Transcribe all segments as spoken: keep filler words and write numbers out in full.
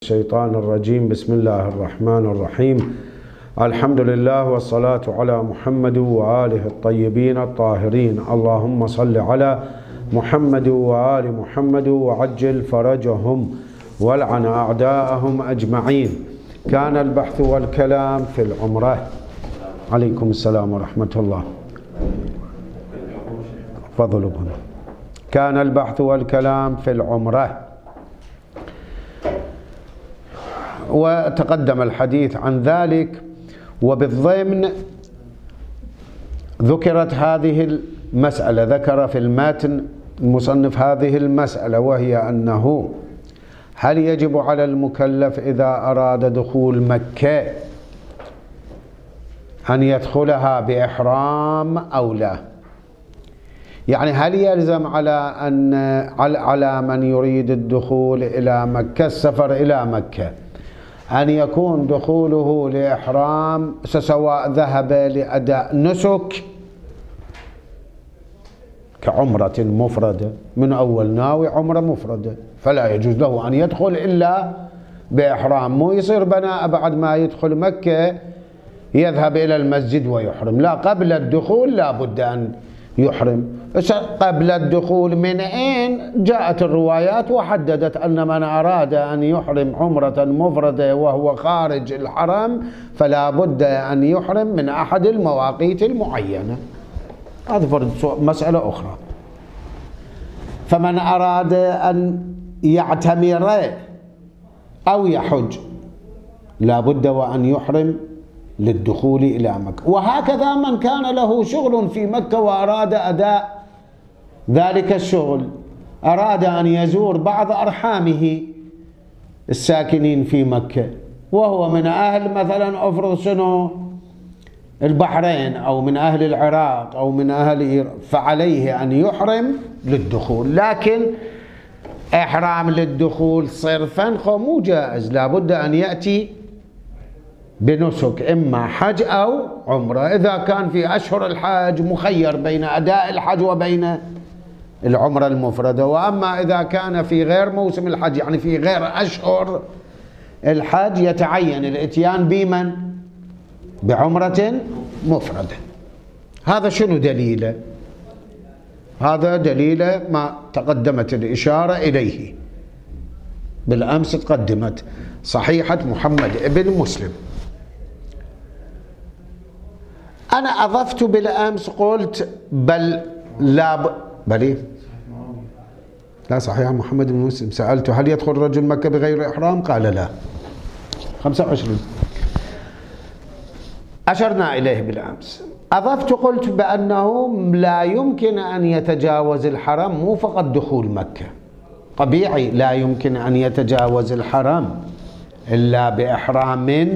الشيطان الرجيم. بسم الله الرحمن الرحيم. الحمد لله والصلاة على محمد وآله الطيبين الطاهرين. اللهم صل على محمد وآل محمد وعجل فرجهم والعن أعداءهم أجمعين. كان البحث والكلام في العمرة. عليكم السلام ورحمة الله. فضلوا بنا. كان البحث والكلام في العمرة، وتقدم الحديث عن ذلك، وبالضمن ذكرت هذه المسألة. ذكر في المتن المصنف هذه المسألة، وهي أنه هل يجب على المكلف إذا أراد دخول مكة أن يدخلها بإحرام أو لا؟ يعني هل يلزم على أن على من يريد الدخول إلى مكة، السفر إلى مكة، أن يكون دخوله لإحرام سواء ذهب لأداء نسك كعمرة مفردة، من أول ناوي عمرة مفردة فلا يجوز له أن يدخل إلا بإحرام، مو يصير بناء بعد ما يدخل مكة يذهب إلى المسجد ويحرم، لا، قبل الدخول لا بد أن يحرم. قبل الدخول من أين؟ جاءت الروايات وحددت أن من أراد أن يحرم عمرة مفردة وهو خارج الحرم فلا بد أن يحرم من أحد المواقيت المعينة. هذا مسألة أخرى. فمن أراد أن يعتمر أو يحج لا بد وأن يحرم للدخول إلى مكة. وهكذا من كان له شغل في مكة وأراد أداء ذلك الشغل، أراد أن يزور بعض أرحامه الساكنين في مكة وهو من أهل مثلا أفرض شنو البحرين أو من أهل العراق أو من أهل إيران، فعليه أن يحرم للدخول. لكن إحرام للدخول صرفا مو جائز، لا بد أن يأتي بنسك إما حج أو عمرة. إذا كان في أشهر الحج مخير بين أداء الحج وبين العمرة المفردة، وأما إذا كان في غير موسم الحج يعني في غير أشهر الحج يتعين الإتيان بمن؟ بعمرة مفردة. هذا شنو دليله؟ هذا دليله ما تقدمت الإشارة إليه بالأمس، تقدمت صحيحة محمد ابن مسلم. أنا أضفت بالأمس قلت بل لا ب... بل لا صحيح محمد بن مسلم. سألته هل يدخل رجل مكة بغير إحرام؟ قال لا. خمسة وعشرين أشرنا إليه بالأمس. أضفت قلت بأنه لا يمكن أن يتجاوز الحرم، مو فقط دخول مكة، طبيعي لا يمكن أن يتجاوز الحرم إلا بإحرام،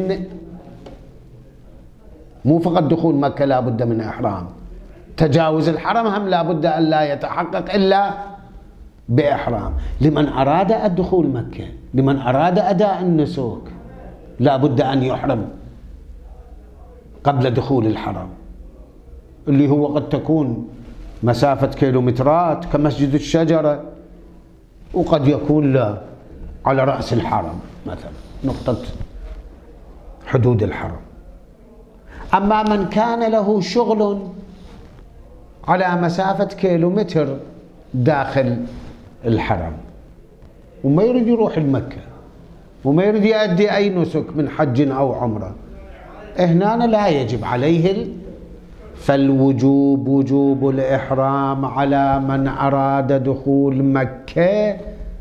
مو فقط دخول مكة لا بد من إحرام، تجاوز الحرم هم لا بد أن لا يتحقق إلا بإحرام. لمن أراد الدخول مكة، لمن أراد أداء النسك لا بد أن يحرم قبل دخول الحرم، اللي هو قد تكون مسافة كيلومترات كمسجد الشجرة، وقد يكون لا على رأس الحرم مثلا نقطة حدود الحرم. أما من كان له شغل على مسافة كيلومتر داخل الحرم وما يريد يروح المكة وما يريد يؤدي أي نسك من حج أو عمرة، هنا لا يجب عليه. فالوجوب وجوب الإحرام على من أراد دخول مكة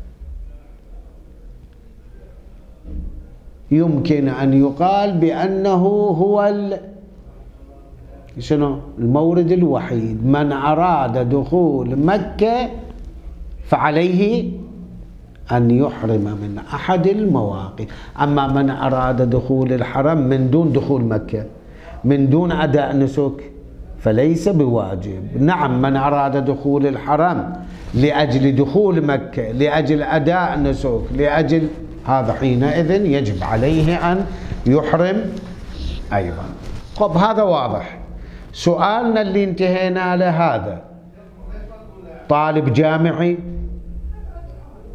يمكن أن يقال بأنه هو ال... شنو المورد الوحيد. من أراد دخول مكة فعليه أن يحرم من أحد المواقيت. أما من أراد دخول الحرم من دون دخول مكة، من دون أداء نسك، فليس بواجب. نعم من أراد دخول الحرم لأجل دخول مكة، لأجل أداء نسك، لأجل هذا حينئذ يجب عليه أن يحرم أيضا. طب هذا واضح. سؤالنا اللي انتهينا له هذا طالب جامعي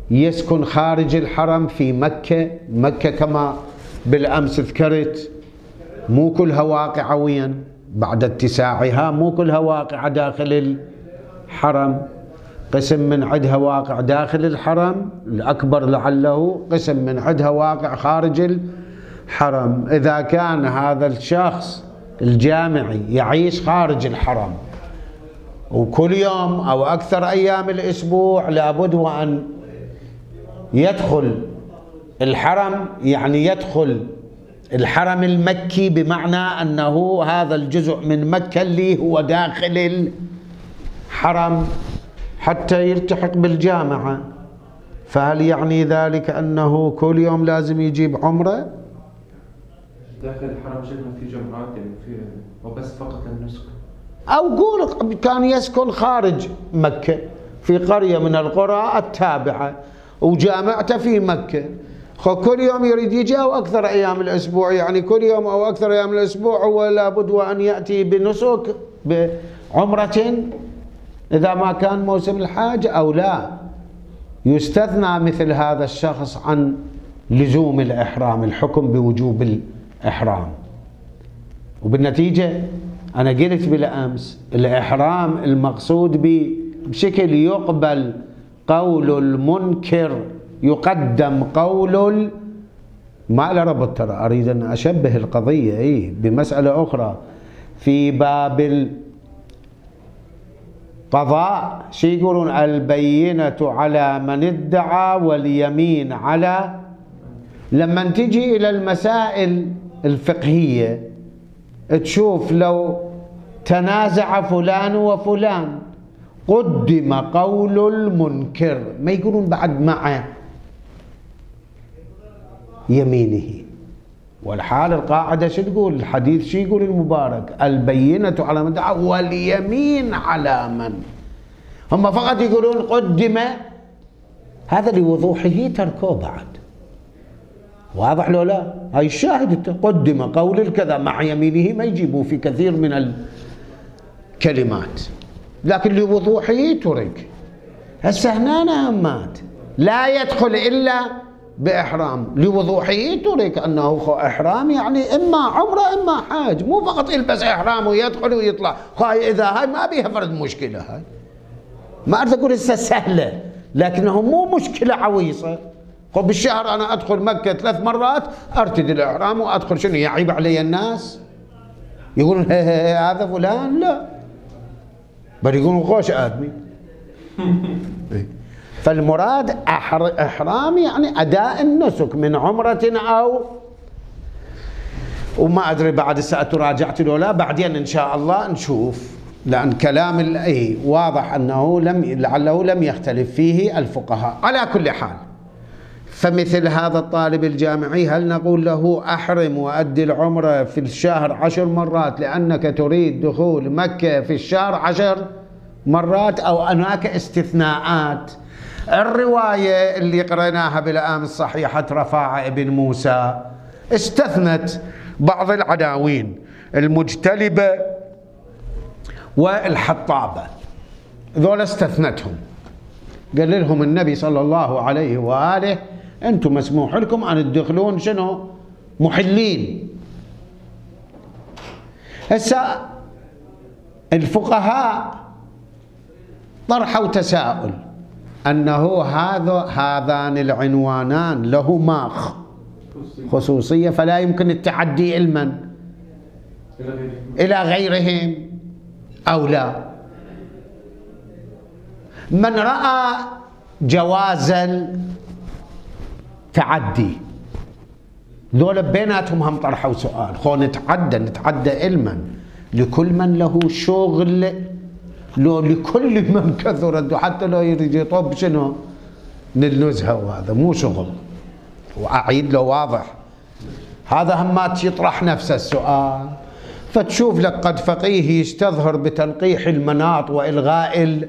يسكن خارج الحرم في مكة. مكة كما بالأمس ذكرت مو كلها واقعة وين بعد اتساعها، مو كلها واقعة داخل الحرم، قسم من عدها واقع داخل الحرم الأكبر لعله، قسم من عدها واقع خارج الحرم. إذا كان هذا الشخص الجامعي يعيش خارج الحرم وكل يوم أو أكثر أيام الأسبوع لابد وأن يدخل الحرم، يعني يدخل الحرم المكي، بمعنى أنه هذا الجزء من مكة اللي هو داخل الحرم حتى يلتحق بالجامعة، فهل يعني ذلك أنه كل يوم لازم يجيب عمرة؟ داخل الحرم شكله في جمعات يعني في وبس فقط النسك، أو قول كان يسكن خارج مكة في قرية من القرى التابعة وجامعته في مكة، كل يوم يريد يجي أو أكثر أيام الأسبوع، يعني كل يوم أو أكثر أيام الأسبوع هو لابد وأن يأتي بنسك بعمرة إذا ما كان موسم الحاج أو لا. يستثنى مثل هذا الشخص عن لزوم الإحرام، الحكم بوجوب الإحرام. وبالنتيجة أنا قلت بالأمس الإحرام المقصود به بشكل يقبل قول المنكر، يقدم قول ما له ربط، ترى أريد أن أشبه القضية إيه بمسألة أخرى في باب القضاء. شو يقولون؟ البينة على من ادعى واليمين على. لما تجي إلى المسائل الفقهية تشوف لو تنازع فلان وفلان قدم قول المنكر، ما يقولون بعد مع يمينه، والحال القاعدة شو تقول؟ الحديث شو يقول المبارك؟ البينة على من ادعى واليمين على من. هم فقط يقولون قدم، هذا لوضوحه تركوه بعد، واضح لو لا؟ هاي الشاهد قدم قول الكذا مع يمينه، ما يجيبوا في كثير من الكلمات، لكن لوضوحه ترك. هسه هنا نهمات لا يدخل إلا بإحرام، لوضوحه ترك أنه إحرام يعني إما عمرة إما حاج، مو فقط يلبس إحرام ويدخل ويطلع. هاي إذا هاي ما بيها فرد مشكلة، هاي ما أريد أقول هسه سهلة، لكنه مو مشكلة عويصة. خب بالشهر أنا أدخل مكة ثلاث مرات أرتدي الإحرام وأدخل، شنو يعيب علي الناس؟ يقولون هذا فلان؟ لا، بل يقولون خوش آدمي. فالمراد إحرام يعني أداء النسك من عمرة أو، وما أدري بعد الساعة راجعت له لا، بعدين إن شاء الله نشوف، لأن كلام الأي واضح أنه لم لعله لم يختلف فيه الفقهاء. على كل حال، فمثل هذا الطالب الجامعي هل نقول له أحرم وأدي العمرة في الشهر عشر مرات لأنك تريد دخول مكة في الشهر عشر مرات، أو هناك استثناءات؟ الرواية اللي قرأناها بالأمس صحيحة رفاعة بن موسى استثنت بعض العناوين، المجتلبة والحطابة، ذولا استثنتهم. قال لهم النبي صلى الله عليه وآله أنتم مسموح لكم أن تدخلون شنو؟ محلين. هسه الفقهاء طرحوا تساؤل أنه هذا هذان العنوانان لهما خصوصية، فلا يمكن التعدي علما إلى غيرهم أو لا. من رأى جواز التعدي، ذولا بيناتهم هم طرحوا سؤال، خو نتعدى نتعدى علما لكل من له شغل، لو لكل من كثر، حتى لو يريد يطب شنو للنزهة، وهذا مو شغل. وأعيد له واضح، هذا همات يطرح نفس السؤال، فتشوف لك قد فقيه يستظهر بتلقيح المناط وإلغاء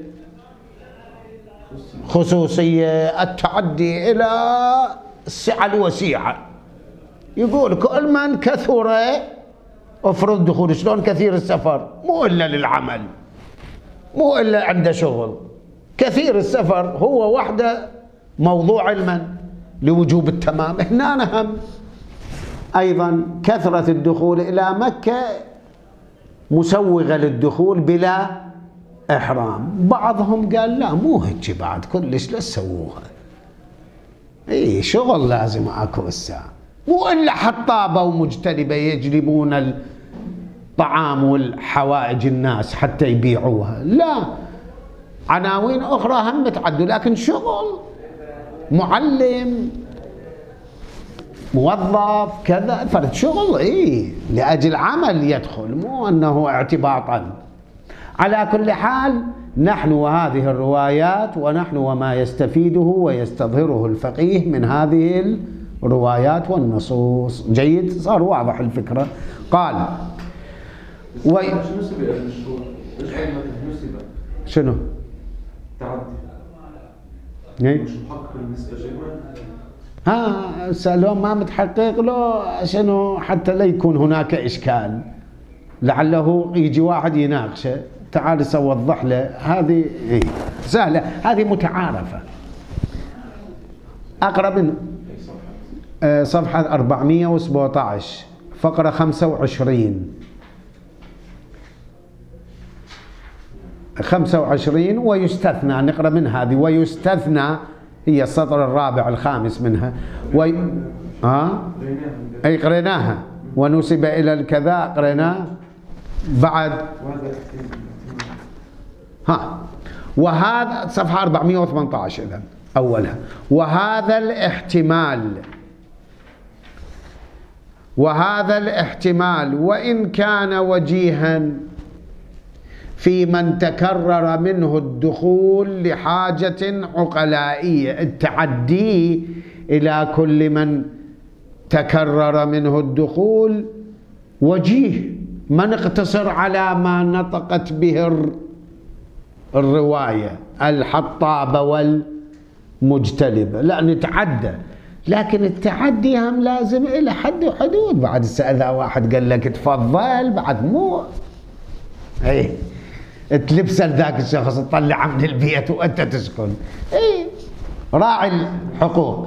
الخصوصية، التعدي إلى السعة الوسيعة. يقول كل من كثر افرض دخول، شلون كثير السفر؟ مو إلا للعمل، مو إلا عنده شغل. كثير السفر هو وحده موضوع علما لوجوب التمام. هنا نهم أيضا كثرة الدخول إلى مكة مسوغة للدخول بلا إحرام. بعضهم قال لا مو هيك بعد كلش لا تسووها، اي شغل لازم اكو الساعة، مو الا حطابة ومجتلبة يجلبون الطعام والحوائج الناس حتى يبيعوها، لا عناوين اخرى هم تعدوا، لكن شغل معلم موظف كذا فرد شغل اي لاجل عمل يدخل، مو انه اعتباطا. على كل حال نحن وهذه الروايات ونحن وما يستفيده ويستظهره الفقيه من هذه الروايات والنصوص. جيد، صار واضح الفكرة. قال و... شنو؟ تعدي مش محقق بالنسبة ها سألوه ما متحقق له شنو حتى لا يكون هناك إشكال، لعله يجي واحد يناقشه، تعال سوضح له. هذه إيه سهلة، هذه متعارفة. أقرب من صفحة أربعمئة وسبعة عشر فقرة خمسة وعشرين خمسة وعشرين ويستثنى، نقرأ من هذه. ويستثنى هي السطر الرابع الخامس منها. وي... ها أي قريناها. ونسب إلى الكذا قريناه بعد. ها وهذا صفحة أربعمئة وثمانية عشر إذن أولها. وهذا الاحتمال وهذا الاحتمال وإن كان وجيها في من تكرر منه الدخول لحاجة عقلائية. التعدي إلى كل من تكرر منه الدخول وجيه، ما نقتصر على ما نطقت به الرواية الحطابة والمجتلبة، لا نتعدى. لكن التعدي هم لازم إلى حد وحدود. بعد إذا واحد قال لك تفضل بعد مو ايه تلبس ذاك الشخص تطلع من البيت وانت تسكن. ايه راعي الحقوق.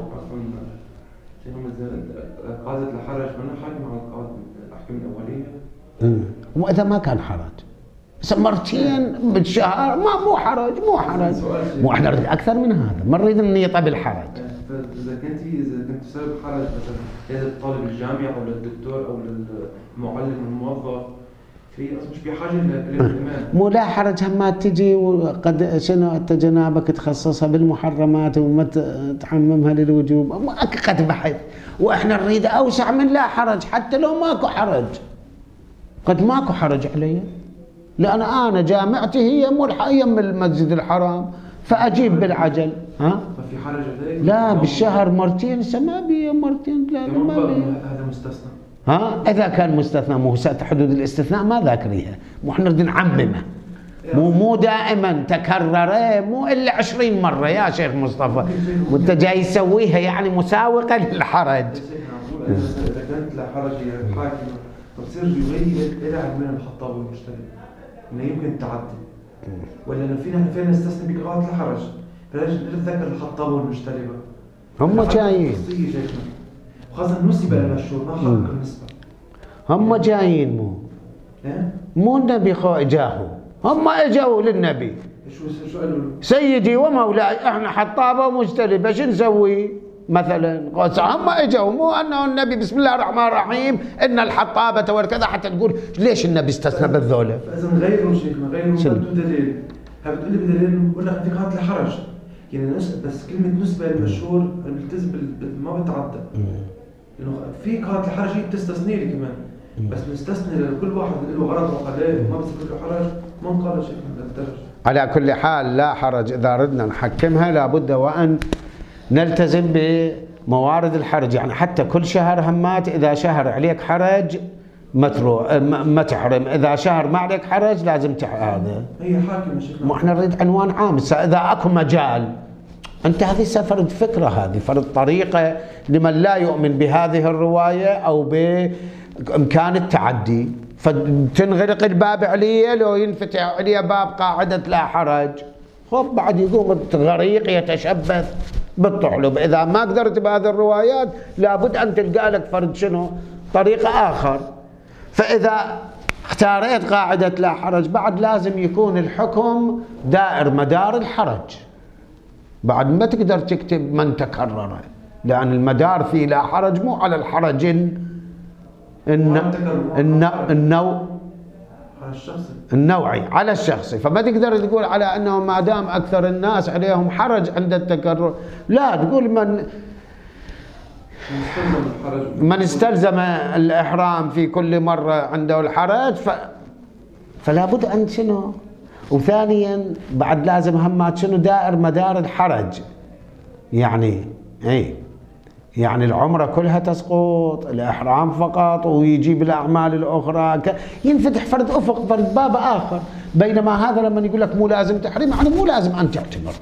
قاضي الحرج منه حاكم على القاضي الاحكام الاوليه. واذا ما كان حرج مرتين بالشهر ما مو حرج مو حرج مو احنا نريد اكثر من هذا، ما نريد ان يطب الحرج. اذا كنت اذا كنت تسبب حرج مثلا لازم طالب الجامعه او للدكتور او للمعلم الموظف في مش بحاجه للامان. مو لا حرج هم ما تجي وقد شنو انت جنابك تخصصها بالمحرمات وما تحممها للوجوب، قد بحث. واحنا نريد اوسع من لا حرج، حتى لو ماكو حرج قد ماكو حرج علي، لان انا جامعتي هي ملحقه يم المسجد الحرام فاجيب بالعجل. ها ما في حرج عليك؟ لا بالشهر مرتين سمابيه مرتين لا ما هذا مستثنى. ها اذا كان مستثنى مو سات حدود الاستثناء ما ذاكريها، مو احنا نريد نعممه، مو مو دائما تكرر مو الا عشرين مره يا شيخ مصطفى وانت جاي تسويها يعني مساوقه للحرج. اذا كانت لا حرج يا حاكم بصير يغير الى من الخطاب والمجتهد انه يمكن تعدي، ولا لو فينا فينا نستثني بقراءه الحرج فلازم نتذكر الخطاب والمجتلبه هم جايين وخاصة نسب إلى المشهور ما حقق النسبة. هم جايين مو مو النبي خو اجاهم، هم اجوا للنبي شو شو قالوا له؟ سيدي ومولاي احنا حطابه ومجتلبه شو نسوي؟ مثلا هم اجوا، مو انه النبي بسم الله الرحمن الرحيم ان الحطابه وكذا حتى تقول ليش النبي استثنى بالذولا؟ فاذا نغيروا شيخنا غيروا بدون دليل. هل بتقول لي بدليل بقول لك في قراءة الحرج يعني بس كلمة نسبة للمشهور الملتزم ما بتعدى. لأنه في قراءة الحرج هي بتستثني لي كمان، بس نستثني لكل واحد له غرض وقليل وما بيصير له حرج ما نقال شيء من الدرج. على كل حال لا حرج إذا ردنا نحكمها لابد وأن نلتزم بموارد الحرج، يعني حتى كل شهر همات إذا شهر عليك حرج متروع ما تحرم، إذا شهر ما عليك حرج لازم هذا. هي حاكم شيخنا. ما احنا نريد عنوان عام، إذا أكو مجال أنت هذه فرض فكرة، هذه فرض طريقة لمن لا يؤمن بهذه الرواية أو بإمكان التعدي، فتنغلق الباب عليه لو ينفتح عليه باب قاعدة لا حرج خب بعد يقوم الغريق يتشبث بالطعلب. إذا ما قدرت بهذه الروايات لابد أن تلقى لك فرد شنو طريقة آخر. فإذا اختاريت قاعدة لا حرج بعد لازم يكون الحكم دائر مدار الحرج، بعد ما تقدر تكتب من تكرر، لأن المدار في لا حرج مو على الحرج النوع النوعي على الشخصي، فما تقدر تقول على أنه ما دام أكثر الناس عليهم حرج عند التكرر، لا تقول من من استلزم الإحرام في كل مرة عنده الحرج ف... فلا بد أن شنو. وثانيا بعد لازم همات شنو دائر مدار الحرج، يعني اي يعني العمرة كلها تسقط، الإحرام فقط، ويجيب الأعمال الأخرى ك... ينفتح فرد أفق فرد باب آخر. بينما هذا لما يقول لك مو لازم تحريم يعني مو لازم أن تعتمر.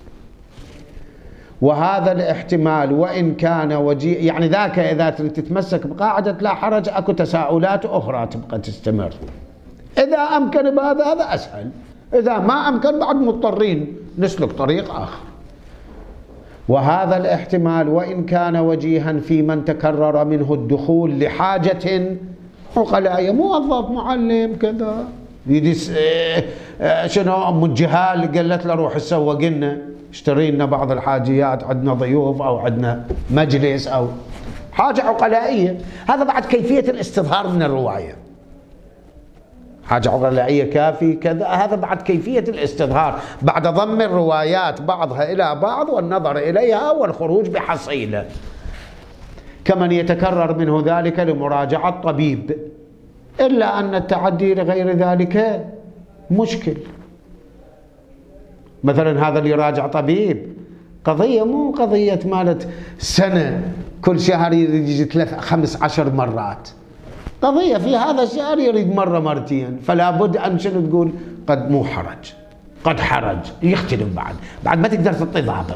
وهذا الاحتمال وإن كان وجيه يعني ذاك إذا تتمسك بقاعدة لا حرج أكو تساؤلات أخرى تبقى تستمر. إذا أمكن بهذا هذا أسهل، إذا ما أمكن بعد مضطرين نسلك طريق آخر. وهذا الاحتمال وإن كان وجيها في من تكرر منه الدخول لحاجة عقلاء، موظف معلم كذا يدس شنو أم الجهال قالت له روح تسوق لنا اشتري لنا بعض الحاجيات، عندنا ضيوف أو عندنا مجلس أو حاجة عقلائية، هذا بعد كيفية الاستظهار من الرواية. حاجة عقلائية كافي كذا، هذا بعد كيفية الاستظهار بعد ضم الروايات بعضها إلى بعض والنظر إليها والخروج بحصيلة. كمن يتكرر منه ذلك لمراجعة طبيب، إلا أن التعدي لغير ذلك مشكل. مثلا هذا اللي يراجع طبيب قضية مو قضية مالت سنة كل شهر يجي ثلاث خمس عشر مرات، قضية في هذا الشهر يريد مرة مرتين، فلا بد أن شنو تقول قد مو حرج قد حرج، يختلف بعد بعد ما تقدر تعطي ضابط.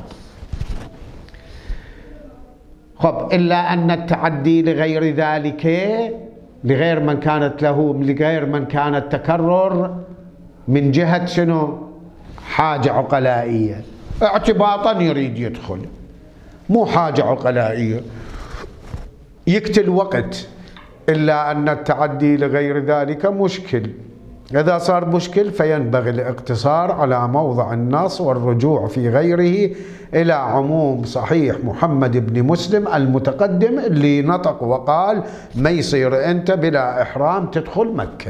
خب إلا أن التعدي لغير ذلك لغير من كانت له لغير من كان التكرر من جهة شنو حاجة عقلائية، اعتباطا يريد يدخل، مو حاجة عقلائية يقتل وقت. إلا أن التعدي لغير ذلك مشكل. إذا صار مشكل فينبغي الاقتصار على موضع النص والرجوع في غيره إلى عموم صحيح محمد بن مسلم المتقدم اللي نطق وقال ما يصير أنت بلا إحرام تدخل مكة.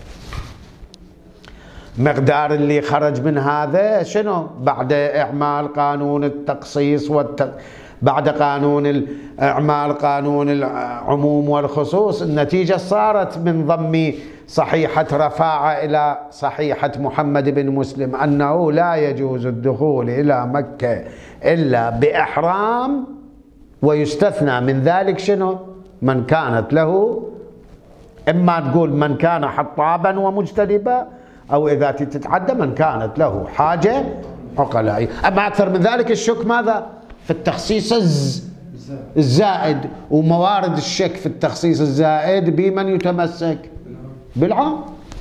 مقدار اللي خرج من هذا شنو بعد إعمال قانون التخصيص والت... بعد قانون إعمال قانون العموم والخصوص، النتيجة صارت من ضم صحيحة رفاعة إلى صحيحة محمد بن مسلم أنه لا يجوز الدخول إلى مكة إلا بإحرام، ويستثنى من ذلك شنو من كانت له، إما تقول من كان حطابا ومجتنبا، أو إذا تتعدى من كانت له حاجة عقلائية. أما أكثر من ذلك الشك ماذا في التخصيص الزائد، وموارد الشك في التخصيص الزائد بمن يتمسك بالعام.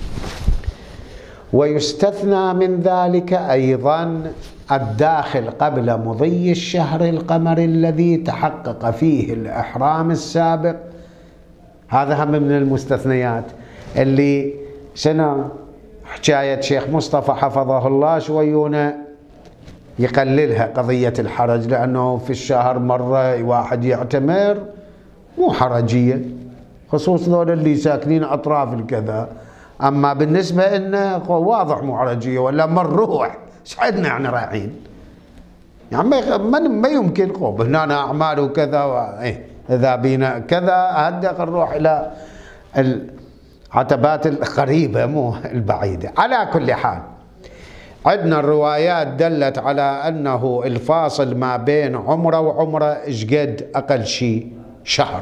ويستثنى من ذلك أيضا الداخل قبل مضي الشهر القمري الذي تحقق فيه الإحرام السابق. هذا هم من المستثنيات اللي شنو حكاية شيخ مصطفى حفظه الله شويونه يقللها قضية الحرج، لأنه في الشهر مرة واحد يعتمر مو حرجية، خصوصا ذول اللي ساكنين أطراف الكذا. أما بالنسبة إنه واضح مو حرجية، ولا منروح ايش عندنا يعني رايحين يعني ما يمكن قوب هنا أعمال وكذا و... إيه إذا بينا كذا هدق نروح إلى العتبات القريبة مو البعيدة. على كل حال عندنا الروايات دلت على أنه الفاصل ما بين عمرة وعمرة إشقد أقل شيء شهر.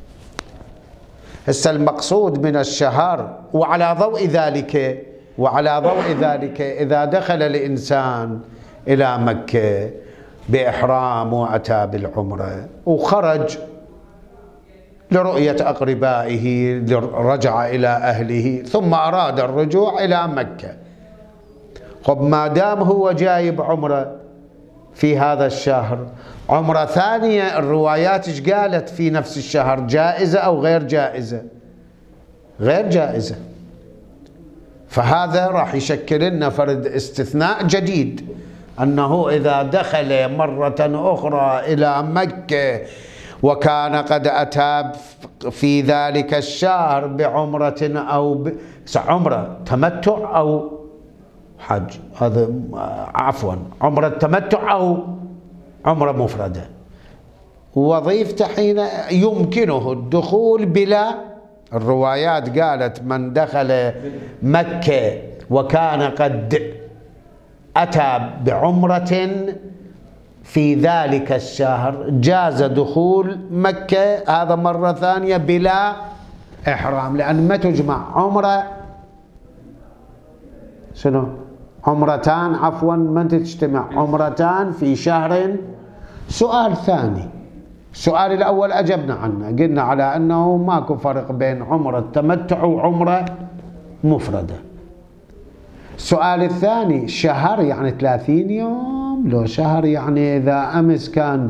هسه المقصود من الشهر، وعلى ضوء ذلك وعلى ضوء ذلك إذا دخل الإنسان إلى مكة بإحرام وأتى بالعمرة وخرج لرؤية أقربائه رجع إلى أهله ثم أراد الرجوع إلى مكة، خب ما دام هو جايب عمره في هذا الشهر، عمره ثانية الروايات ايش قالت في نفس الشهر؟ جائزة أو غير جائزة؟ غير جائزة. فهذا راح يشكل لنا فرد استثناء جديد، أنه إذا دخل مرة أخرى إلى مكة وكان قد أتى في ذلك الشهر بعمرة أو ب... عمرة تمتع أو حج، هذا عفوا عمرة تمتع أو عمرة مفردة، وظيفته حين يمكنه الدخول بلا، الروايات قالت من دخل مكة وكان قد أتى بعمرة في ذلك الشهر جاز دخول مكة هذا مرة ثانية بلا إحرام، لأن ما تجمع عمرة شنو؟ عمرتان عفوا ما تجتمع عمرتان في شهر. سؤال ثاني، السؤال الأول أجبنا عنه، قلنا على أنه ماكو فرق بين عمرة تمتع وعمرة مفردة. السؤال الثاني، شهر يعني ثلاثين يوم، لو شهر يعني إذا أمس كان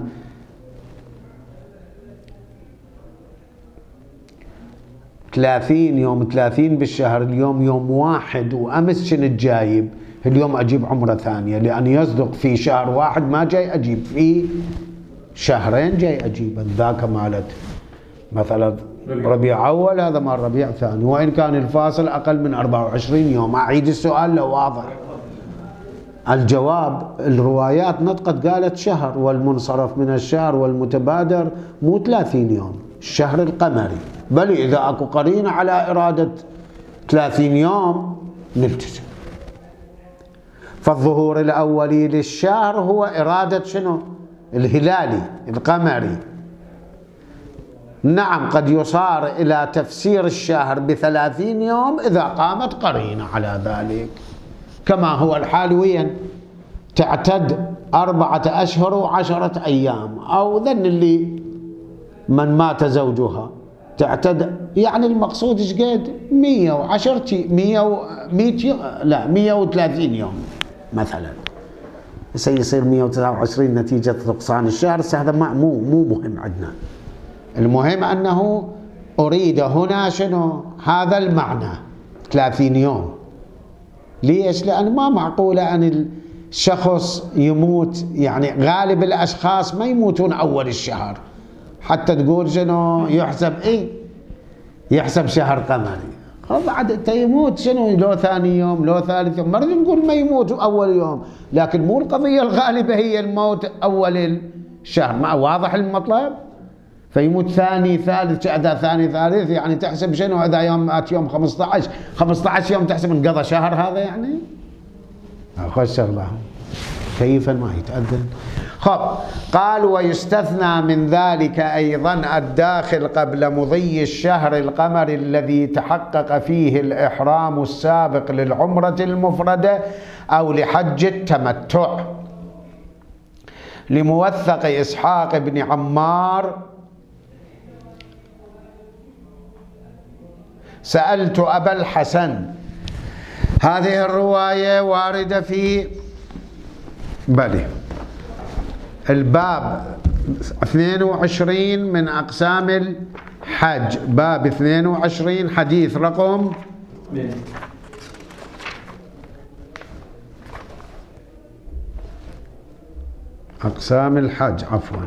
ثلاثين يوم، ثلاثين بالشهر، اليوم يوم واحد وأمس شنو جايب؟ اليوم أجيب عمرة ثانية، لأن يصدق في شهر واحد ما جاي أجيب، في شهرين جاي أجيب. ذاك مالت مثلا ربيع أول، هذا مال ربيع ثاني، وإن كان الفاصل أقل من أربعة وعشرين يوم. أعيد السؤال لو واضح. الجواب، الروايات نطقت قالت شهر، والمنصرف من الشهر والمتبادر مو ثلاثين يوم، الشهر القمري، بل إذا أكو قرينة على إرادة ثلاثين يوم نلتزم. فالظهور الأولي للشهر هو إرادة شنو؟ الهلالي القمري. نعم قد يصار إلى تفسير الشهر بثلاثين يوم إذا قامت قرينة على ذلك، كما هو الحال وين تعتد أربعة أشهر وعشرة أيام، أو ذن اللي من مات زوجها تعتد، يعني المقصود ايش قد؟ مية وعشرة مية مية لا مية وثلاثين يوم مثلا، سيصير مية وتسعة وعشرين نتيجة نقصان الشهر. هذا مو مو مهم عندنا، المهم أنه أريد هنا شنو؟ هذا المعنى ثلاثين يوم. ليش؟ لأن ما معقولة أن الشخص يموت، يعني غالب الأشخاص ما يموتون أول الشهر حتى تقول شنو يحسب إيه؟ يحسب شهر قمري. بعد يموت شنو لو ثاني يوم لو ثالث يوم، مرة نقول ما يموت أول يوم، لكن مو القضية الغالبة هي الموت أول الشهر. ما واضح المطلب؟ فيموت ثاني ثالث، إذا ثاني ثالث يعني تحسب شنو؟ إذا يوم مات يوم خمسة عشر خمسة عشر يوم تحسب انقضى شهر، هذا يعني خوش شغله كيف ما يتأذن. خب قال ويستثنى من ذلك أيضا الداخل قبل مضي الشهر القمري الذي تحقق فيه الإحرام السابق للعمرة المفردة أو لحج التمتع. لموثق إسحاق بن عمار سألت أبا الحسن، هذه الرواية واردة في بلي الباب اثنين وعشرين من أقسام الحج، باب اثنين وعشرين حديث رقم أقسام الحج عفوا.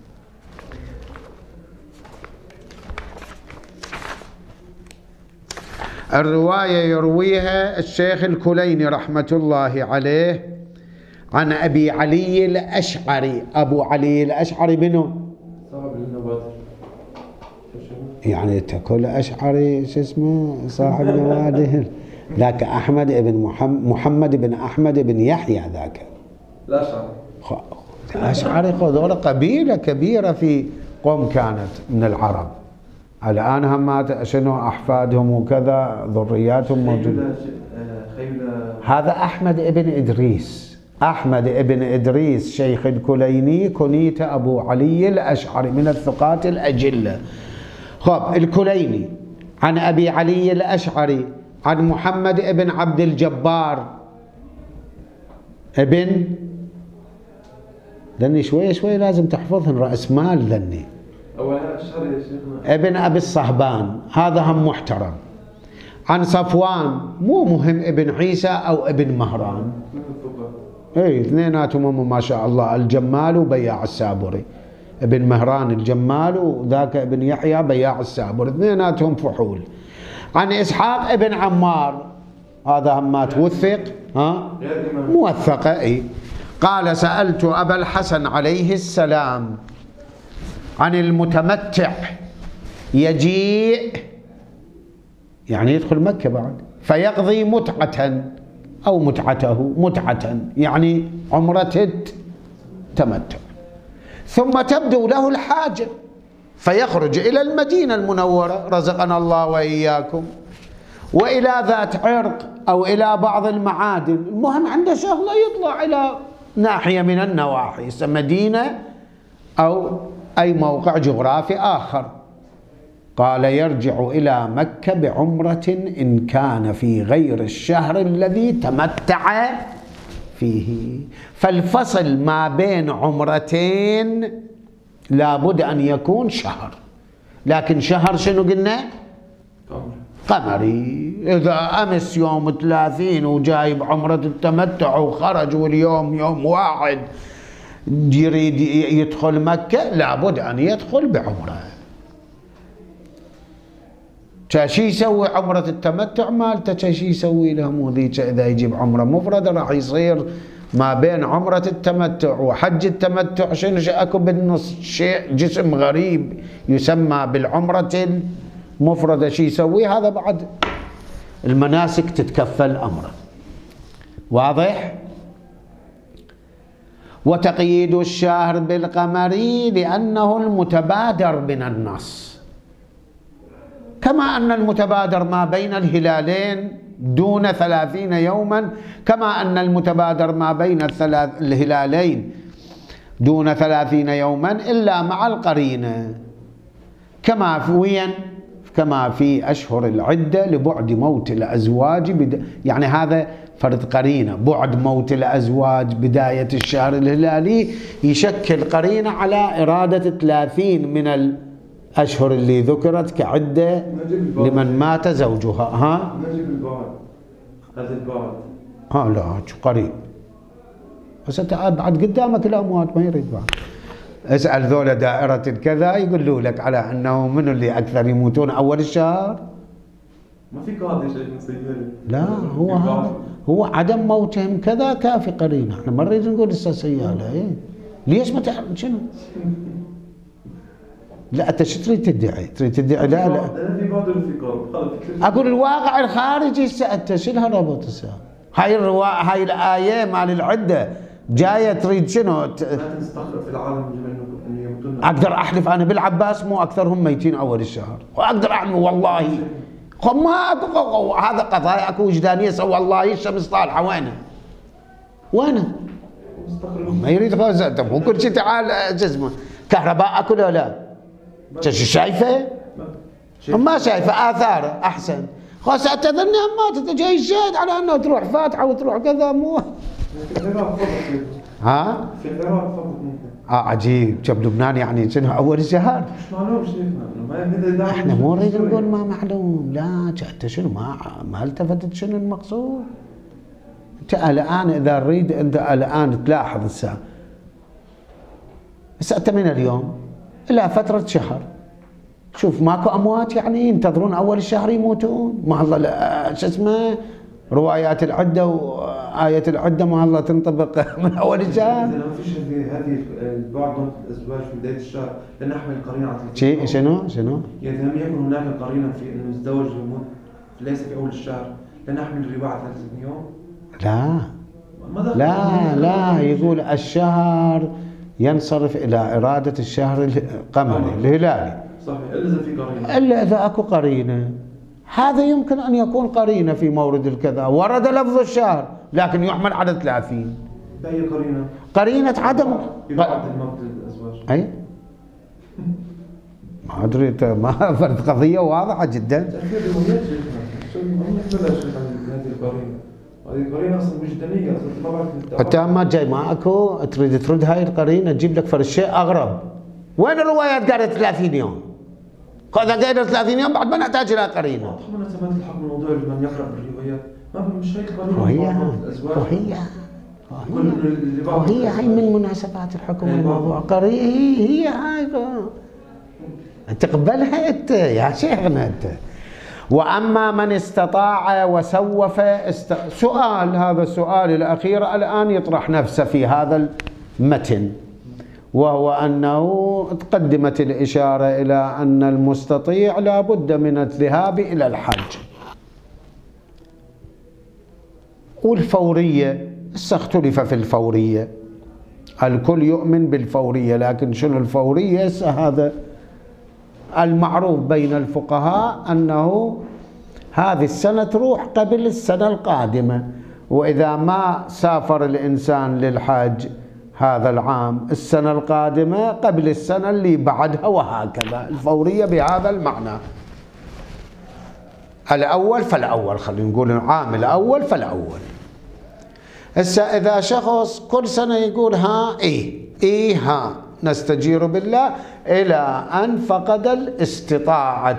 الرواية يرويها الشيخ الكليني رحمة الله عليه عن أبي علي الأشعري. أبو علي الأشعري منه يعني تقول أشعري شو اسمه صاحب نوادر، ذاك أحمد بن محمد, محمد بن أحمد بن يحيى ذاك الأشعري. الأشعري هذول قبيلة كبيرة في قوم كانت من العرب، الآن هم شنو أحفادهم وكذا ذرياتهم موجودة. هذا أحمد بن إدريس، أحمد بن إدريس شيخ الكليني كنيت أبو علي الأشعري من الثقات الأجلة. خب الكليني عن أبي علي الأشعري عن محمد بن عبد الجبار ابن ذني شوية شوية لازم تحفظهن، رأس مال ذني. أولا أشهر يا شيخنا. ابن أبي الصهبان هذا هم محترم. عن صفوان مو مهم ابن عيسى أو ابن مهران. اي اثنيناتهم ما شاء الله، الجمال وبياع السابري. ابن مهران الجمال وذاك ابن يحيى بياع السابري، اثنيناتهم فحول. عن إسحاق ابن عمار هذا هم ما توثق، ها موثقة. اي قال سألت أبا الحسن عليه السلام عن المتمتع يجيء يعني يدخل مكة بعد فيقضي متعة أو متعته متعة يعني عمرة التمتع، ثم تبدو له الحاجة فيخرج إلى المدينة المنورة رزقنا الله وإياكم، وإلى ذات عرق أو إلى بعض المعادن، المهم عنده شغلة يطلع إلى ناحية من النواحي مدينة أو أي موقع جغرافي آخر. قال يرجع إلى مكة بعمرة إن كان في غير الشهر الذي تمتع فيه. فالفصل ما بين عمرتين لابد أن يكون شهر، لكن شهر شنو قلنا؟ قمري. إذا أمس يوم ثلاثين وجايب عمرة التمتع وخرج واليوم يوم واحد يريد يدخل مكة لابد أن يدخل بعمرة. شي يسوي عمرة التمتع مالته، شي يسوي لهم ذيك إذا يجيب عمرة مفردة راح يصير ما بين عمرة التمتع وحج التمتع شنو اكو بالنص شيء جسم غريب يسمى بالعمرة المفردة، شي يسوي هذا بعد المناسك تتكفل أمره. واضح؟ وتقييد الشهر بالقمري لأنه المتبادر من النص، كما أن المتبادر ما بين الهلالين دون ثلاثين يوما، كما أن المتبادر ما بين الثلاث الهلالين دون ثلاثين يوما إلا مع القرينة، كما في وين كما في أشهر العدة لبعد موت الأزواج بد... يعني هذا فرض قرينة، بعد موت الأزواج بداية الشهر الهلالي يشكل قرينة على إرادة ثلاثين من الأشهر اللي ذكرت كعدة لمن مات زوجها. ها نجيب البعد هذا البعد ها لا شو قريب، بس انت بعد قدامك الأموات ما يريد بعد. اسأل ذولا دائرة كذا يقولوا لك على أنه من اللي أكثر يموتون أول الشهر. ما في قاضي شيء مسير. لا هو هذا هو عدم موتهم كذا كافي قرينة. احنا ما نريد نقول لسه سيالة. ايه ليش ما تعرف شنو؟ لا انت شو تريد تدعي؟ تريد تدعي لا لا في بعض الفقار. اقول الواقع الخارجي هسه انت شو لها ربط هسه؟ هاي الروا... هاي الآية مال العدة جاية تريد شنو؟ لا تستغرب في العالم انه يموتون. اقدر احلف انا بالعباس مو اكثرهم ميتين اول الشهر، واقدر احلف والله ما اكو هذا قضايا اكو وجدانيه سوى والله الشمس طالعه وينه؟ وينه؟ ما يريد خوزه انت مو كل شيء تعال جزمه كهرباء اكو ولا لا؟ شايفه؟ ما شايفه اثاره احسن. خلاص اعتذرني ما انت جاي الشاهد على انه تروح فاتحه وتروح كذا مو ها؟ في العراق فقط ممكن. اه عجيب جاب لبنان يعني شنو اول الشهر؟ مش معلوم شيخنا. احنا مو نريد نقول ما معلوم، لا انت شنو ما ما التفتت شنو المقصود؟ انت الان اذا نريد انت الان تلاحظ الساعه هسه انت من اليوم الى فتره شهر شوف ماكو اموات يعني ينتظرون اول الشهر يموتون؟ ما الله شو اسمه روايات العده وآية العده ما الله تنطبق من اول الشهر. اذا ما فيش هذه بعض الازواج في بدايه الشهر لنحمل القرينه على شيء شنو شنو؟ يعني لم يكن هناك قرينه في انه الزوج يموت ليس في اول الشهر لنحمل الرباعه ثلاثة يوم؟ لا لا لا يقول الشهر ينصرف الى اراده الشهر القمري الهلالي صحيح الا اذا في قرينه، الا اذا اكو قرينه. هذا يمكن ان يكون قرينه في مورد الكذا ورد لفظ الشهر لكن يحمل على ثلاثين. اي قرينه؟ قرينه عدم بعد الموت الازواج. اي ما ادري ما فرد قضيه واضحه جدا. في روايات شيخنا شو ما نحملها شيخ هذه القرينه هذه قرينة أصلا وجدانية أصلا ما بعرف. حتى ما جاي معكو تريد ترد هاي القرينة تجيب لك فرد شيء أغرب. وين الروايات قاعدة ثلاثين يوم؟ إذا قاعدة ثلاثين يوم بعد ما نحتاج إلى قرينة. واضح مناسبات الحكم الموضوع من يقرأ بالروايات ما مش هيك قانون. وهي وهي وهي هاي من مناسبات الحكم الموضوع قرينة هي هي هاي تقبلها أنت يا شيخنا أنت. وأما من استطاع وسوف است... سؤال هذا السؤال الأخير الآن يطرح نفسه في هذا المتن، وهو أنه تقدمت الإشارة إلى أن المستطيع لا بد من الذهاب إلى الحج. والفورية اختلف في الفورية، الكل يؤمن بالفورية، لكن شنو الفورية؟ هذا المعروف بين الفقهاء أنه هذه السنة تروح قبل السنة القادمة، وإذا ما سافر الإنسان للحج هذا العام السنة القادمة قبل السنة اللي بعدها، وهكذا الفورية بهذا المعنى. الأول فالأول، خلينا نقول العام الأول فالأول. هسه إذا شخص كل سنة يقول ها إيه إيه ها نستجير بالله إلى أن فقد الاستطاعة،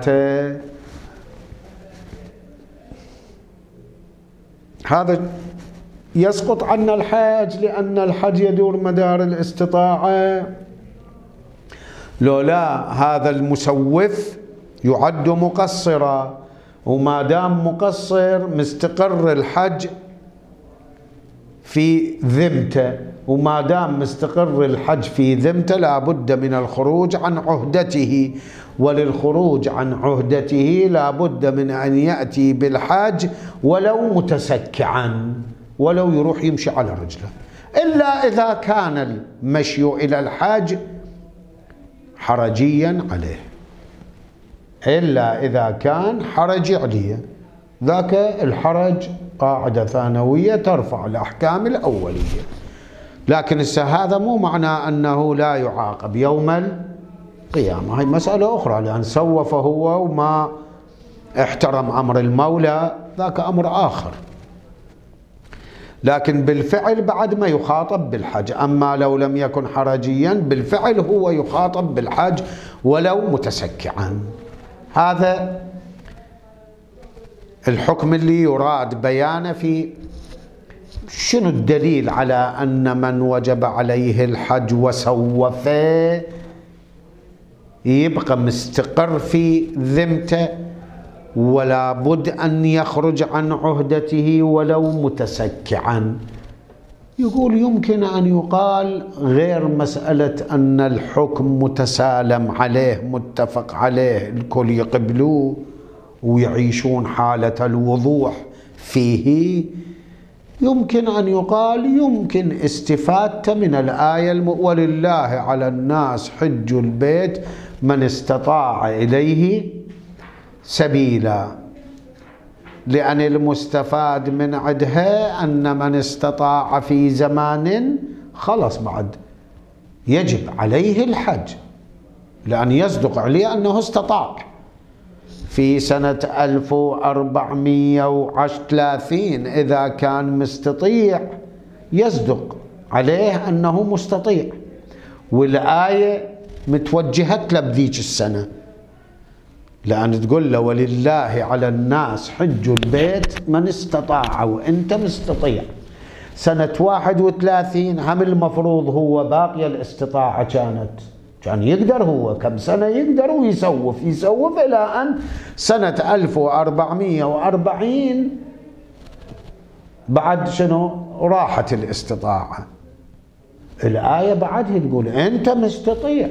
هذا يسقط عنا الحج، لأن الحج يدور مدار الاستطاعة. لولا هذا المسوف يعد مقصرا، وما دام مقصر مستقر الحج في ذمته، وما دام مستقر الحج في ذمته لا بد من الخروج عن عهدته، وللخروج عن عهدته لا بد من أن يأتي بالحج ولو متسكعا، ولو يروح يمشي على رجله، إلا إذا كان المشي إلى الحج حرجيا عليه، إلا إذا كان حرجي عليه، ذاك الحرج قاعدة ثانوية ترفع الأحكام الأولية. لكن هذا مو معنى أنه لا يعاقب يوم القيامة، هي مسألة أخرى، لأن سوف هو وما احترم أمر المولى ذاك أمر آخر. لكن بالفعل بعد ما يخاطب بالحج، أما لو لم يكن حرجيا بالفعل هو يخاطب بالحج ولو متسكعا. هذا الحكم اللي يراد بيانه في شنو الدليل على أن من وجب عليه الحج وسوف يبقى مستقر في ذمته ولا بد أن يخرج عن عهدته ولو متسكعا. يقول يمكن أن يقال غير مسألة أن الحكم متسالم عليه متفق عليه الكل يقبلوه ويعيشون حالة الوضوح فيه، يمكن أن يقال يمكن استفادة من الآية الم... ولله على الناس حج البيت من استطاع إليه سبيلا، لأن المستفاد من عدها أن من استطاع في زمان خلص بعد يجب عليه الحج، لأن يصدق عليه أنه استطاع في سنة ألف وأربعمئة وثلاثين إذا كان مستطيع يصدق عليه أنه مستطيع، والآية متوجهت له بذيك السنة، لأن تقول له ولله على الناس حج البيت من استطاع، وأنت مستطيع. سنة واحد وثلاثين هم المفروض هو باقي الاستطاعة كانت كان يقدر هو كم سنة يقدر ويسوف يسوف إلى أن سنة ألف وأربعمئة وأربعين بعد شنو راحت الاستطاعة. الآية بعدها تقول أنت مستطيع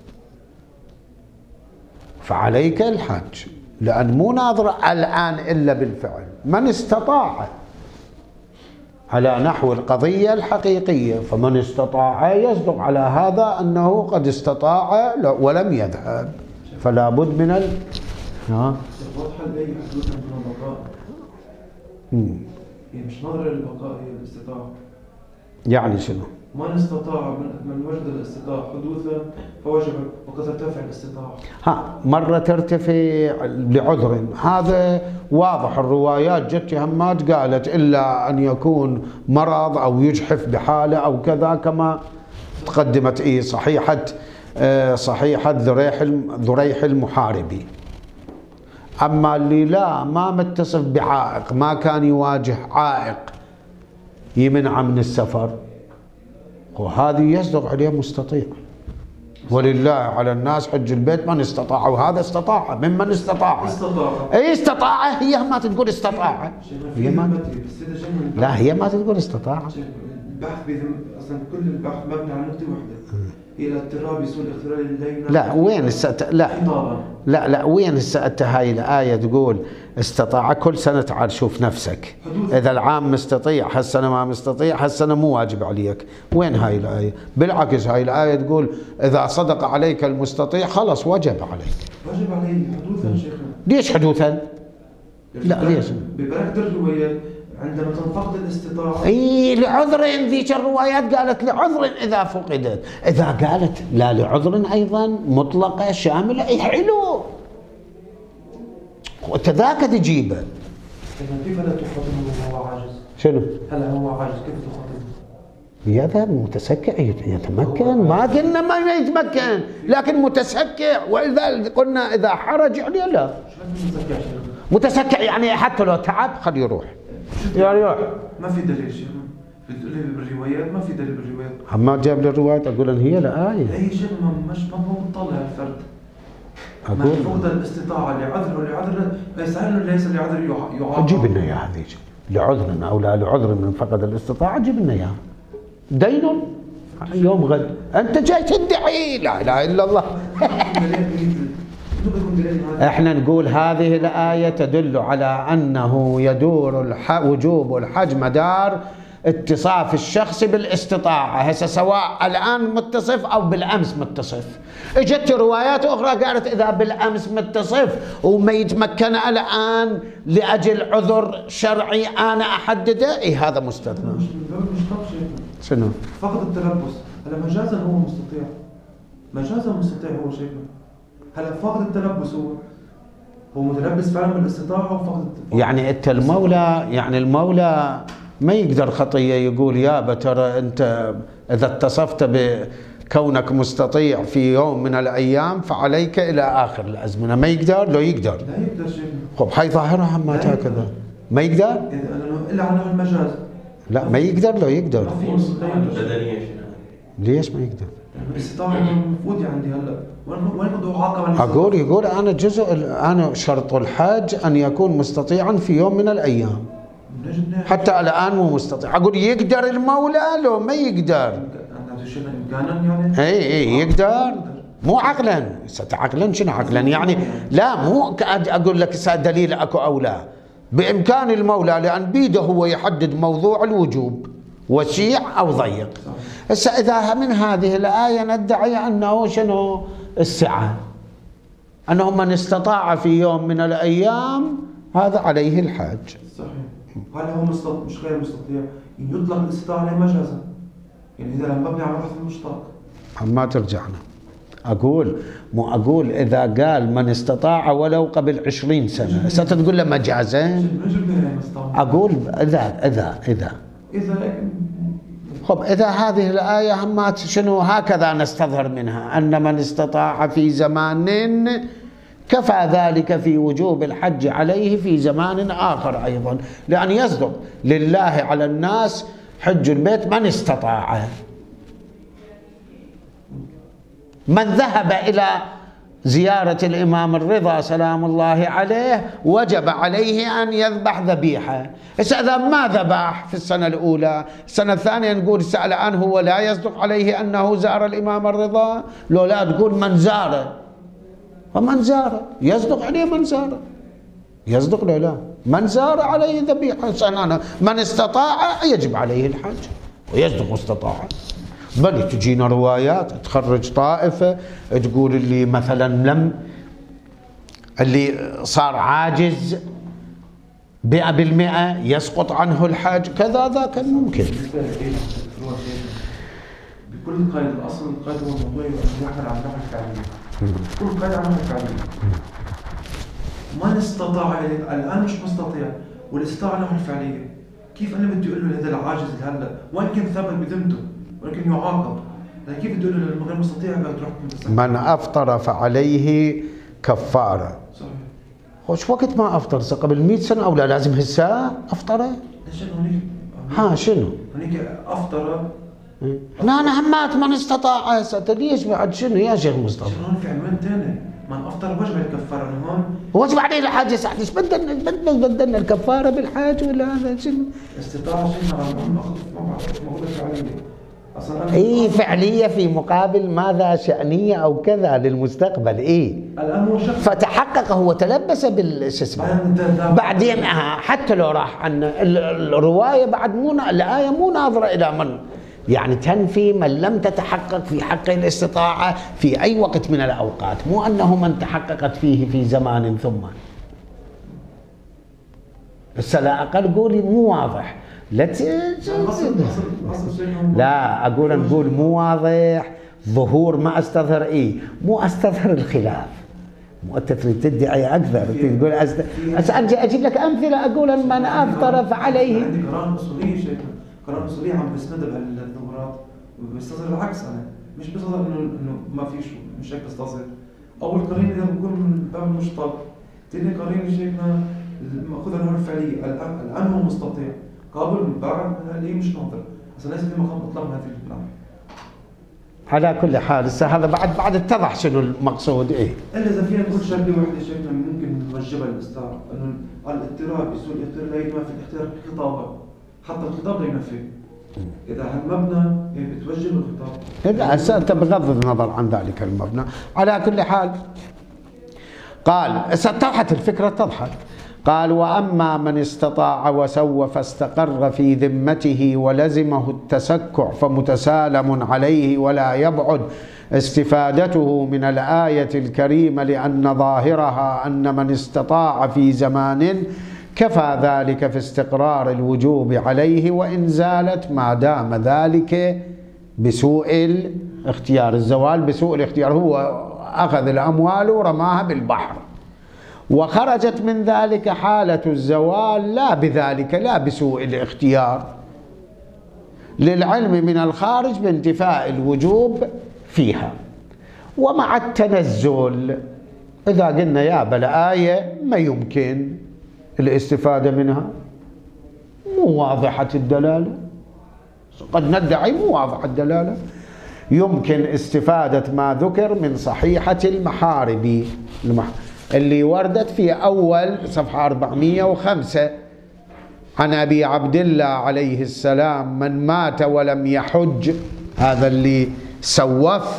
فعليك الحج، لأن مو ناظرة الآن إلا بالفعل، من استطاع على نحو القضية الحقيقية، فمن استطاع يصدق على هذا أنه قد استطاع ولم يذهب، فلا بد من ال ها واضحة الآية حدوثا من البقاء، يعني مش نظرة للبقاء هي الاستطاعة. يعني شنو؟ من استطاع من وجد الاستطاعة حدوثا فوجب وقد ترتفع الاستطاعة. ها مرة ترتفع لعذر، هذا واضح. الروايات جت همات قالت إلا أن يكون مرض أو يجحف بحالة أو كذا، كما تقدمت إيه صحيحة صحيحة ذريح ذريح المحاربي. أما اللي لا ما متصف بعائق، ما كان يواجه عائق يمنع من السفر، وهذه يصدق عليه مستطيع. ولله على الناس حج البيت من استطاع، وهذا استطاع. ممن استطاع استطاع اي استطاع، هي ما تقول استطاع، هي ما لا هي ما تقول استطاع. البحث اصلا كل البحث مبني على نقطه واحده، هي الاضطراب يسوء الاختلال اللينة. لا وين السأت... لا لا لا وين السأت هاي الآية تقول استطاع؟ كل سنة تعال شوف نفسك، إذا العام مستطيع هالسنة ما مستطيع هالسنة مو واجب عليك. وين هاي الآية؟ بالعكس هاي الآية تقول إذا صدق عليك المستطيع خلص وجب عليك. وجب عليه حدوثا شيخنا. ليش حدوثا؟ لا ليش؟ ببركة الروايات عندما تنفقد الاستطاعة. اي لعذر، ذيك الروايات قالت لعذر اذا فقدت، اذا قالت لا لعذر ايضا مطلقه شامله، اي حلو وتذاك تجيبه. اذا كيف لا تخاطبه وهو عاجز؟ شنو؟ هلا هو عاجز كيف تخاطبه؟ يذهب متسكع يتمكن، ما قلنا ما يتمكن لكن متسكع، واذا قلنا اذا حرج عليه لا. شو متسكع شيخ؟ متسكع يعني حتى لو تعب خليه يروح. يعني يروح. ما في دليل شيخ، بتقول لي بالروايات ما في دليل بالروايات. اما جاب لي الروايات اقول ان هي الآية. اي شيء ما مش ما هو مطلع الفرد. اقول مفقود الاستطاعة لعذر ولعذر يسأل ليس لعذر يعاقب. جيب لنا اياها هذيك، لعذر او لا لعذر من فقد الاستطاعة جيب لنا اياها. دين يوم غد، انت جاي تدعي لا اله الا الله. احنا نقول هذه الآية تدل على أنه يدور الح... وجوب الحج مدار اتصاف الشخص بالاستطاعة، هسه سواء الآن متصف أو بالأمس متصف. اجت روايات أخرى قالت إذا بالأمس متصف وما يتمكن الآن لأجل عذر شرعي أنا أحدده، إيه هذا مستثنى. شنو؟ فقد التلبس، هلا مجازا هو مستطيع، مجازا مستطيع هو شيخنا. هلا فقد التلبس هو هو متلبس فعلا بالاستطاعة وفقد يعني انت المولى، يعني المولى ما يقدر خطية يقول يا ترى انت اذا اتصفت بكونك مستطيع في يوم من الايام فعليك الى اخر الازمنة، ما يقدر؟ لو يقدر لا يقدر شيخنا. خب هاي ظاهرها ما هكذا ما يقدر؟ الا على المجاز. لا ما يقدر لو يقدر. ليش ما يقدر؟ الاستطاعة المفروض عندي هلا وين بده يعاقب؟ اقول يقول انا جزء انا شرط الحج ان يكون مستطيعا في يوم من الايام، حتى الان مو مستطيع. اقول يقدر المولى لو ما يقدر؟ يعني اي اي يقدر، مو عقلا. عقلا شنو عقلا يعني؟ لا مو اقول لك دليل اكو او لا، بامكان المولى لان بيده هو يحدد موضوع الوجوب وسيع او ضيق. هسه اذا من هذه الايه ندعي انه شنو السعه، انه من استطاع في يوم من الايام هذا عليه الحج. صحيح. هل هو مستطيع مش غير مستطيع؟ يعني يطلق الاستطاعه عليه مجازا، يعني اذا لم مبني على بحث المشتق. ما ترجعنا اقول مو اقول اذا قال من استطاع ولو قبل عشرين سنه ستقول له مجازا؟ اقول اذا اذا اذا اذا خب إذا هذه الآية همات شنو هكذا نستظهر منها أن من استطاع في زمان كفى ذلك في وجوب الحج عليه في زمان آخر أيضا، لأن يصدق لله على الناس حج البيت من استطاع. من ذهب إلى زيارة الإمام الرضا سلام الله عليه وجب عليه أن يذبح ذبيحة. إذا ما ذبح في السنة الأولى، السنة الثانية نقول سأل عنه هو لا يصدق عليه أنه زار الإمام الرضا؟ لو لا تقول من زاره، ومن زاره يصدق عليه، من زاره يصدق لو لا من زار عليه ذبيحة. سنة من استطاع يجب عليه الحج ويصدق استطاع. بل تجينا روايات تخرج طائفة تقول اللي مثلا لم اللي صار عاجز مئة بالمئة يسقط عنه الحج كذا، ذاك ممكن. كل قيد الاصل القيد هو الموضوعي يعبر عن نحو الفعليه. كل قيد عن نحو الفعليه. من استطاع الان مش مستطيع والاستطاعه نحو الفعليه. كيف انا بدي اقول له هذا العاجز هلا وان كان ثابت بذمته ولكن يعاقب؟ لكن كيف بدي اقول له غير مستطيع تروح من افطر فعليه كفاره. صحيح. وش وقت ما افطر؟ قبل مئة سنه او لا لازم هسه افطره؟ شنو هنيك؟ ها شنو؟ هنيك افطر لا انا همات من استطاع هسه ليش بعد شنو يا شيخ مصطفى؟ شنو في عنوان ثاني؟ من افطر وجب الكفاره من هون وجب عليه الحاج سعد ايش بدلنا بدلنا بدلنا الكفاره بالحاج ولا هذا شنو؟ استطاعه شيء موجوده فعليه اصلا اي فعليه في مقابل ماذا شأنيه او كذا للمستقبل اي الان هو شخص فتحقق هو تلبس بال شو اسمه بعدين حتى لو راح عن الروايه بعد مو الايه مو ناظره الى من يعني تنفي من لم تتحقق في حقه الاستطاعه في اي وقت من الاوقات مو انه من تحققت فيه في زمان ثم بس لا اقل قولي مو واضح لا ت... لا اقول نقول مو واضح ظهور ما استظهر ايه مو استظهر الخلاف مو انت تريد تدعي اكثر تقول أست... أجي اجيب لك امثله اقول من افطر فعليه عندي قرار اصوليه شيخنا قرار اصوليه عم بسند بهالظهورات بيستظهر العكس انا مش بيستظهر انه انه ما فيش مش هيك بيستظهر اول قرينه اذا بكون من باب المشتق ثاني قرينه شيخنا ماخذها نحو الفعليه الان هو مستطيع قابل من بعد اللي مش ناظر اصلا ليس في مقام اطلاق من هذه الناحيه. على كل حال هذا بعد بعد اتضح شنو المقصود ايه الا اذا فينا نقول شغله واحده شيخنا ممكن نوجبها للاستعاره انه الاضطراب يسوء الاختيار لا ينفي الاختيار خطابا حتى الخطاب لا ينفي اذا هالمبنى بتوجه الخطاب اذا اسألت بغض النظر عن ذلك المبنى على كل حال قال اتضحت الفكره اتضحت قال واما من استطاع وسوى فاستقر في ذمته ولزمه التسكع فمتسالم عليه ولا يبعد استفادته من الآية الكريمة لأن ظاهرها أن من استطاع في زمان كفى ذلك في استقرار الوجوب عليه وإن زالت ما دام ذلك بسوء الاختيار الزوال بسوء الاختيار هو أخذ الأموال ورماها بالبحر وخرجت من ذلك حالة الزوال لا بذلك لا بسوء الاختيار للعلم من الخارج بانتفاء الوجوب فيها ومع التنزل إذا قلنا يا بلا آية ما يمكن الاستفادة منها مو واضحة الدلالة قد ندعي مو واضحة الدلالة يمكن استفادة ما ذكر من صحيحة المحارب اللي وردت في أول صفحة أربعمئة وخمسة عن أبي عبد الله عليه السلام من مات ولم يحج هذا اللي سوف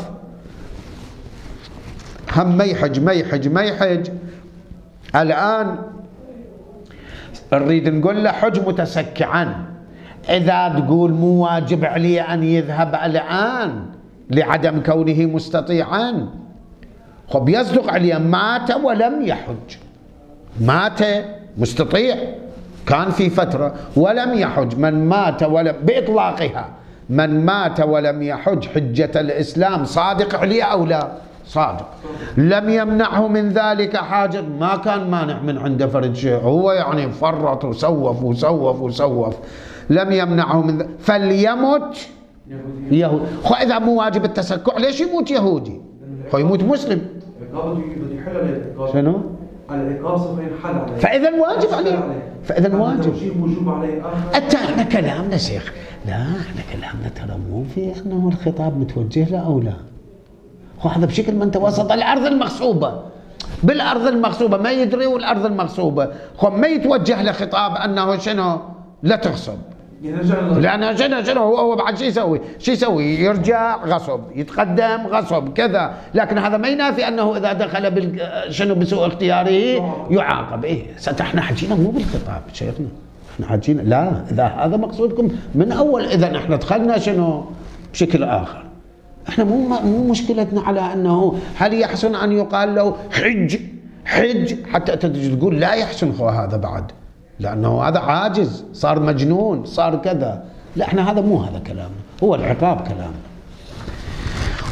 هم ما يحج ما يحج ما يحج الآن نريد نقول له حج متسكعا إذا تقول مو واجب عليه أن يذهب الآن لعدم كونه مستطيعا خب يصدق عليه مات ولم يحج مات مستطيع كان في فترة ولم يحج من مات ولم بإطلاقها من مات ولم يحج حجة الإسلام صادق عليه أو لا صادق لم يمنعه من ذلك حاجة ما كان مانع من عنده فرد شيء هو يعني فرط وسوف وسوف وسوف لم يمنعه من ذلك فليمت يهودي خو إذا مو واجب التسكع ليش يموت يهودي خو يموت مسلم بده يحل عليه شنو؟ العقاب سوف ينحل عليه فإذا واجب عليه فإذا واجب وجوب عليه أنت احنا كلامنا شيخ لا احنا كلامنا ترى مو في انه الخطاب متوجه له او لا هو هذا بشكل ما انت وسط الارض المغصوبه بالارض المغصوبه ما يدري والارض المغصوبه هو ما يتوجه له خطاب انه شنو لا تغصب لأن شنو شنو هو هو بعد شو يسوي؟ شو يسوي؟ يرجع غصب، يتقدم غصب كذا، لكن هذا ما ينافي أنه إذا دخل بال شنو بسوء اختياره يعاقب، إيه؟ احنا حكينا مو بالخطاب شيخنا، احنا حكينا لا إذا هذا مقصودكم من أول إذا احنا دخلنا شنو بشكل آخر. احنا مو مو مشكلتنا على أنه هل يحسن أن يقال له حج حج حتى تجي تقول لا يحسن هو هذا بعد. لأنه هذا عاجز صار مجنون صار كذا لا احنا هذا مو هذا كلامنا هو العقاب كلامنا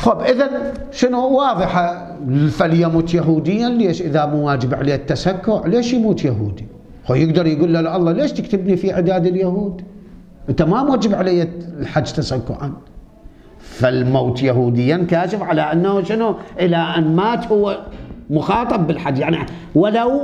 خب إذن شنو واضحة؟ فليمت يهوديا. ليش إذا مو واجب عليه التسكع ليش يموت يهودي؟ هو يقدر يقول له الله ليش تكتبني في عداد اليهود؟ أنت ما موجب علي الحج تسكعا. فالموت يهوديا كاشف على أنه شنو إلى أن مات هو مخاطب بالحج، يعني ولو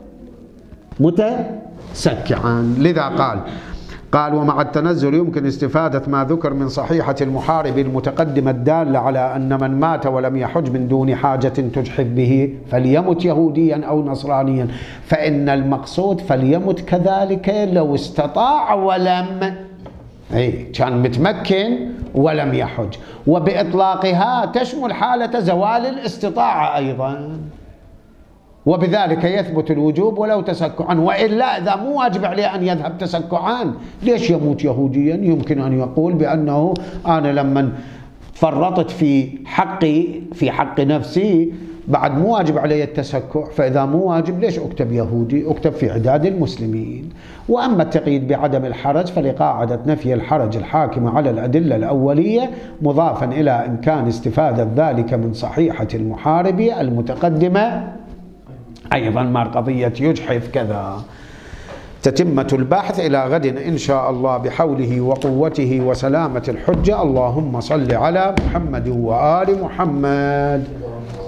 متسكعا. لذا قال قال ومع التنزل يمكن استفادة ما ذكر من صحيحة المحارب المتقدمة الدالة على أن من مات ولم يحج من دون حاجة تجحف به فليمت يهوديا أو نصرانيا، فإن المقصود فليمت كذلك لو استطاع ولم أي كان متمكن ولم يحج. وبإطلاقها تشمل حالة زوال الاستطاعة أيضا، وبذلك يثبت الوجوب ولو تسكعا. وإلا إذا مو واجب عليه أن يذهب تسكعا ليش يموت يهوديا؟ يمكن أن يقول بأنه أنا لما فرطت في حقي في حق نفسي بعد مو واجب علي التسكع، فإذا مو واجب ليش أكتب يهودي؟ أكتب في عداد المسلمين. وأما التقييد بعدم الحرج فلقاعدة نفي الحرج الحاكمة على الأدلة الأولية، مضافا إلى إمكان استفادة ذلك من صحيحة المحارب المتقدمة أيضا مع قضية يجحف كذا. تتمة البحث إلى غد إن شاء الله بحوله وقوته وسلامة الحجة. اللهم صل على محمد وآل محمد.